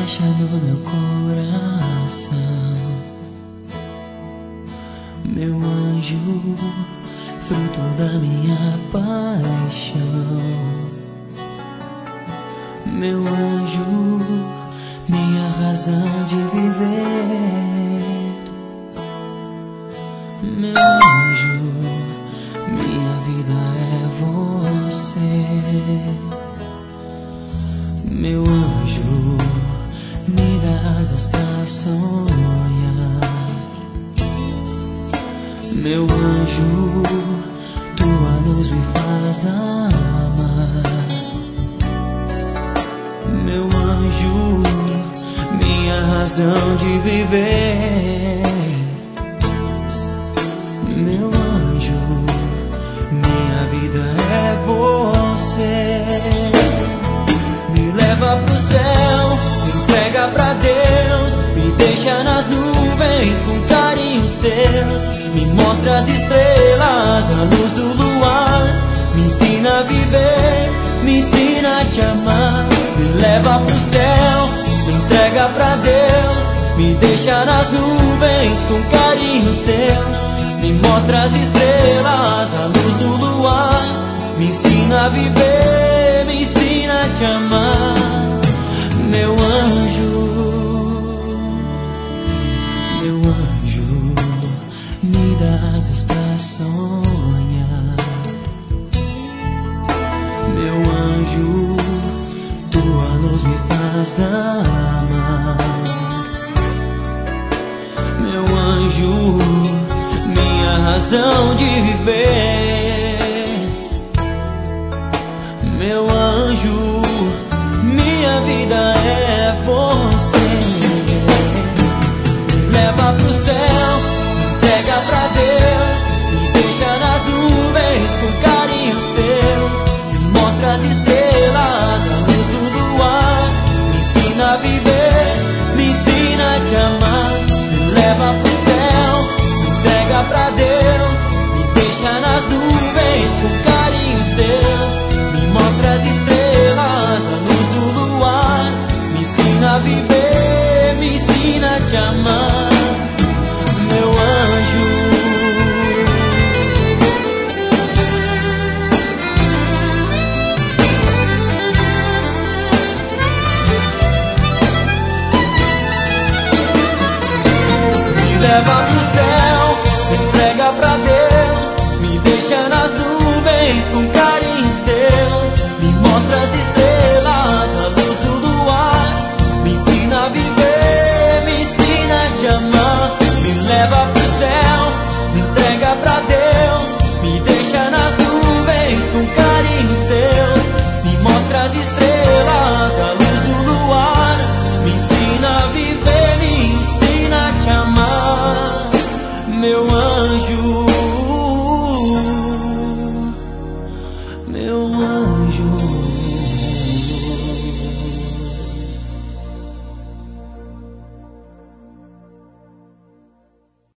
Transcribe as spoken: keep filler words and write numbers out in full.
flecha no meu coração, meu anjo, fruto da minha paixão. Meu anjo, minha razão de viver. Meu anjo, minha vida é você. Meu anjo, me dá asas pra sonhar. Meu anjo, tua luz me faz amar. Meu anjo, minha razão de viver. Meu anjo, minha vida é você. Me leva pro céu, me entrega pra Deus, me deixa nas nuvens com carinhos teus. Me mostra as estrelas, a luz do luar. Me ensina a viver, me ensina a te amar. Me leva pro céu, me entrega pra Deus, me deixa nas nuvens com carinhos teus. Me mostra as estrelas, a luz do luar. Me ensina a viver, me ensina a te amar. Meu anjo, meu anjo, me dá asas pra sonhar. Meu anjo, tua luz me faz amar. Meu anjo, minha razão de viver. Meu anjo, minha vida